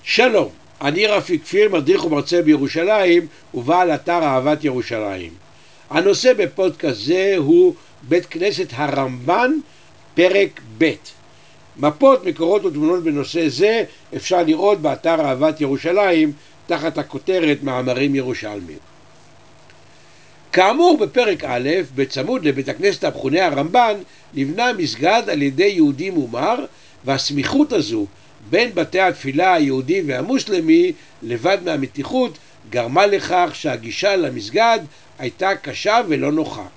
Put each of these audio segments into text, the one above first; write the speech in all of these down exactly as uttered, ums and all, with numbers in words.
שלום, אני רפי כפיר, מדריך ומרצה בירושלים ובעל אתר אהבת ירושלים. הנושא בפודקאסט זה הוא בית כנסת הרמב"ן, פרק ב'. מפות, מקורות ותמונות בנושא זה אפשר לראות באתר אהבת ירושלים תחת הכותרת מאמרים ירושלמיים. כאמור, בפרק א', בצמוד לבית הכנסת המכונה הרמב"ן, נבנה מסגד על ידי יהודי מומר, והסמיכות הזו בין בתי התפילה היהודי והמוסלמי לבד מהמתיחות גרמה לכך שהגישה למסגד הייתה קשה ולא נוחה.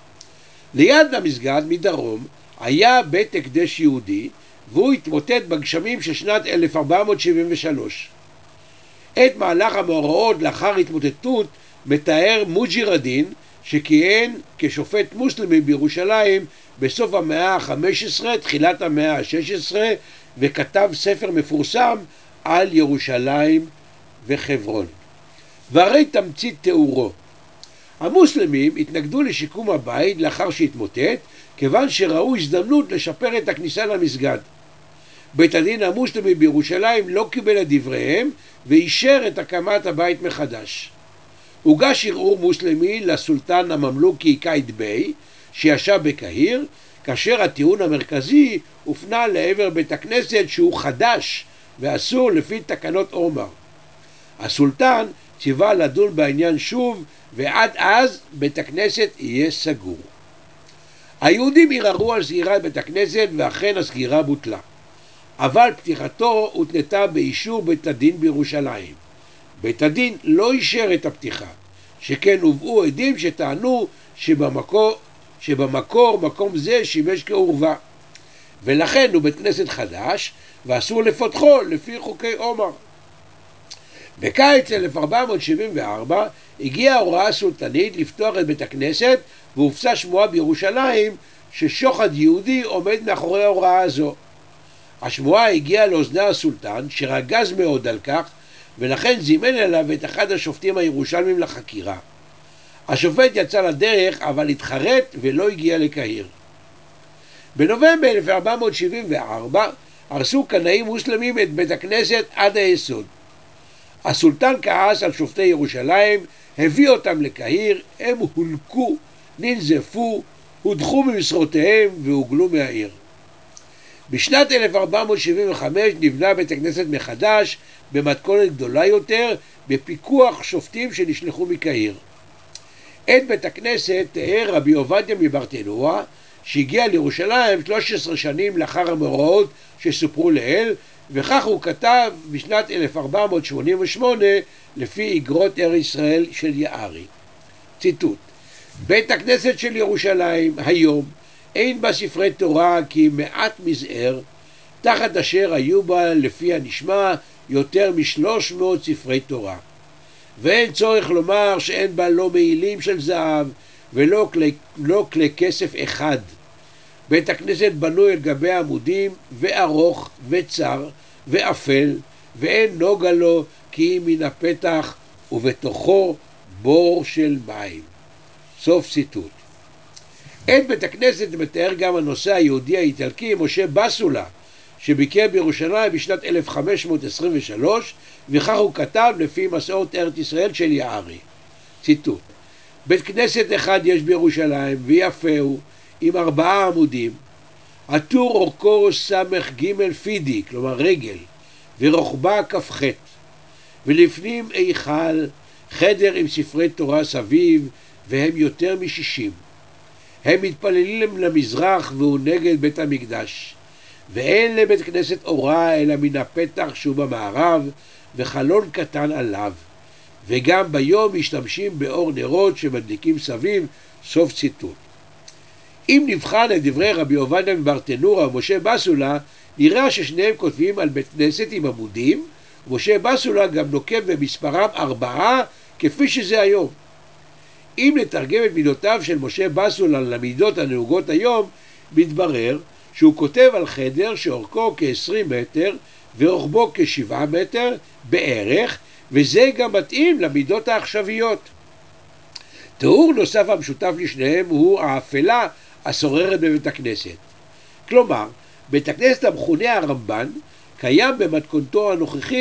ליד המסגד מדרום היה בית הקדש יהודי, והוא התמוטט בגשמים של שנת אלף ארבע מאות שבעים ושלוש. את מהלך המאורעות לאחר התמוטטות מתאר מוג'י א-דין, שכיהן כשופט מוסלמי בירושלים בסוף המאה ה-חמש עשרה, תחילת המאה ה-שש עשרה, וכתב ספר מפורסם על ירושלים וחברון. והרי תמצית תיאורו: המוסלמים התנגדו לשיקום הבית לאחר שהתמוטט, כיוון שראו הזדמנות לשפר את הכניסה למסגד. בית הדין המוסלמי בירושלים לא קיבל את דבריהם ואישר את הקמת הבית מחדש. הוגש ערעור מוסלמי לסולטן הממלוכי קאיד ביי שישב בקהיר, כאשר הטיעון המרכזי הופנה לעבר בית הכנסת שהוא חדש ואסור לפי תקנות עומר. הסולטן ציווה לדון בעניין שוב, ועד אז בית הכנסת יהיה סגור. היהודים ערערו על סגירת בית הכנסת, ואכן הסגירה בוטלה, אבל פתיחתו הותנתה באישור בית הדין בירושלים. בית הדין לא אישר את הפתיחה, שכן הובאו עדים שטענו שבמקור, שבמקור מקום זה שימש כעורבה, ולכן הוא בית כנסת חדש ואסור לפתחו לפי חוקי עומר. בקיץ אלף ארבע מאות שבעים וארבע הגיעה ההוראה הסולטנית לפתוח את בית הכנסת, והופצה שמועה בירושלים ששוחד יהודי עומד מאחורי ההוראה הזו. השמועה הגיעה לאוזני הסולטן, שרגז מאוד על כך, ולכן זימן אליו את אחד השופטים הירושלמים לחקירה. השופט יצא לדרך, אבל התחרט ולא הגיע לקהיר. בנובמבר אלף ארבע מאות שבעים וארבע הרסו קנאים מוסלמים את בית הכנסת עד היסוד. הסולטן כעס על שופטי ירושלים, הביא אותם לקהיר, הם הולקו, ננזפו, הודחו ממשרותיהם והוגלו מהעיר. בשנת אלף ארבע מאות שבעים וחמש נבנה בית הכנסת מחדש במתכונת גדולה יותר, בפיקוח שופטים שנשלחו מקהיר. את בית הכנסת תיאר רבי עובדיה מברטנורה, שהגיע לירושלים שלוש עשרה שנים לאחר המאורעות שסופרו לעיל, וכך הוא כתב בשנת אלף ארבע מאות שמונים ושמונה לפי אגרות ארץ ישראל של יערי. ציטוט: בית הכנסת של ירושלים היום אין בה ספרי תורה כי מעט מזער, תחת אשר היו בה לפי הנשמע יותר משלוש מאות ספרי תורה, ואין צורך לומר שאין בה לא מעילים של זהב ולא כלי, לא כלי כסף אחד. בית הכנסת בנוי על גבי עמודים, וארוך וצר ואפל, ואין נוגה לו כי מן הפתח ובתוכו בור של מים. סוף ציטוט. את בית הכנסת מתאר גם הנוסע היהודי האיטלקי משה בסולה, שביקר בירושלים בשנת אלף חמש מאות עשרים ושלוש, וכך הוא כתב לפי מסורת ארץ ישראל של יערי. ציטוט: בית כנסת אחד יש בירושלים ויפה הוא, עם ארבעה עמודים, הטור אורכו סמך ג' פידי, כלומר רגל, ורוחבה כ"ח, ולפנים היכל, חדר עם ספרי תורה סביב, והם יותר משישים. הם מתפללים למזרח והוא נגד בית המקדש, ואין לבית כנסת אורה אלא מן הפתח שהוא במערב, וחלון קטן עליו, וגם ביום משתמשים באור נרות שמדליקים סביב. סוף ציטוט. אם נבחן את דברי רבי עובדיה מברטנורה ומשה בסולה, נראה ששניהם כותבים על בית כנסת עם עמודים, ומשה בסולה גם נוקב במספרם ארבעה כפי שזה היום. אם נתרגם את מידותיו של משה בסולה למידות הנהוגות היום, מתברר שהוא כותב על חדר שאורכו כ-עשרים מטר ורוחבו כ-שבעה מטר בערך, וזה גם מתאים למידות העכשוויות. תיאור נוסף המשותף לשניהם הוא האפלה השוררת בבית הכנסת. כלומר, בית הכנסת המכונה הרמב"ן קיים במתכונתו הנוכחית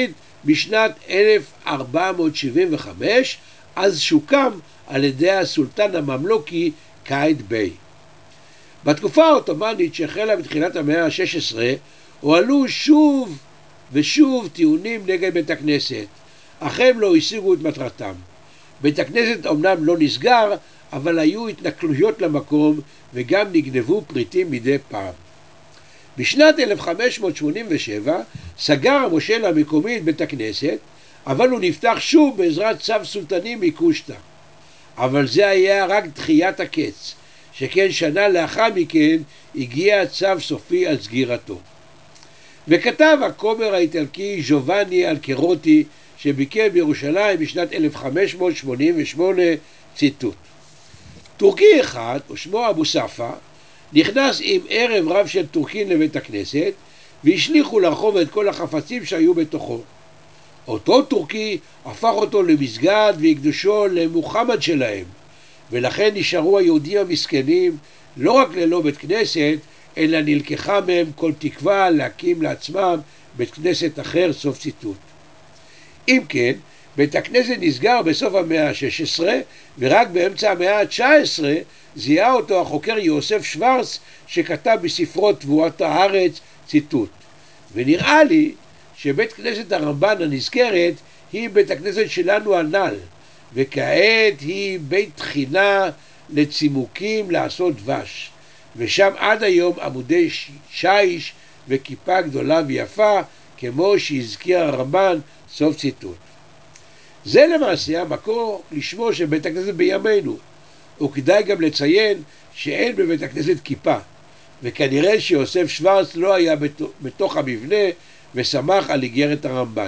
בשנת אלף ארבע מאות שבעים וחמש, אז שוקם על ידי הסולטן הממלוכי קאיד ביי. בתקופה העות'מאנית שהחלה בתחילת המאה ה-שש עשרה, הועלו שוב ושוב טיעונים נגד בית הכנסת, אך הם לא השיגו את מטרתם. בית הכנסת אומנם לא נסגר, אבל היו התנכלויות למקום וגם נגנבו פריטים מדי פעם. בשנת אלף חמש מאות שמונים ושבע סגר המושל המקומי את בית הכנסת, אבל הוא נפתח שוב בעזרת צו סולטני מקושטא. אבל זה היה רק דחיית הקץ, שכן שנה לאחר מכן הגיע צו סופי על סגירתו. וכתב הכומר האיטלקי ג'ובאני אלקרוטי שביקר בירושלים בשנת אלף חמש מאות שמונים ושמונה, ציטוט: טורקי אחד, ושמו אבו ספא, נכנס עם ערב רב של טורקים לבית הכנסת והשליחו לרחוב את כל החפצים שהיו בתוכו. אותו טורקי הפך אותו למסגד והקדושו למוחמד שלהם, ולכן נשארו היהודים המסכנים לא רק ללא בית כנסת, אלא נלקחה מהם כל תקווה להקים לעצמם בית כנסת אחר. סוף ציטוט. אם כן, בית הכנסת נסגר בסוף המאה ה-שש עשרה, ורק באמצע המאה ה-תשע עשרה זיהה אותו החוקר יוסף שוורץ, שכתב בספרו תבואת הארץ, ציטוט: ונראה לי שבית כנסת הרמב"ן הנזכרת היא בית הכנסת שלנו הנ"ל, וכעת היא בית תחינה לצימוקים לעשות דבש, ושם עד היום עמודי שיש וכיפה גדולה ויפה, כמו שהזכיר הרמב"ן. סוף ציטוט. זה למעשה המקור לשמו של בית הכנסת בימינו, וכדאי גם לציין שאין בבית הכנסת כיפה, וכנראה שיוסף שוורץ לא היה בתוך המבנה ושמח על איגרת הרמב"ן.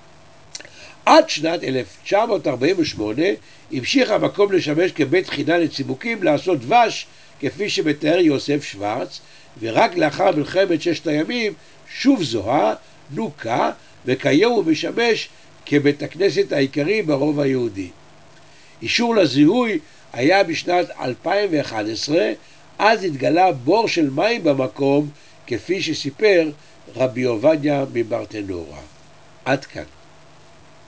עד שנת אלף תשע מאות ארבעים ושמונה המשיך המקום לשמש כבית תחינה לצימוקים לעשות דבש, כפי שמתאר יוסף שוורץ, ורק לאחר מלחמת ששת הימים שוב זוהה, נוקה, וכיום הוא משמש כבית הכנסת העיקרי ברוב היהודי. אישור לזיהוי היה בשנת אלפיים ואחת עשרה, אז התגלה בור של מים במקום, כפי שסיפר רבי עובדיה מברטנורה. עד כאן.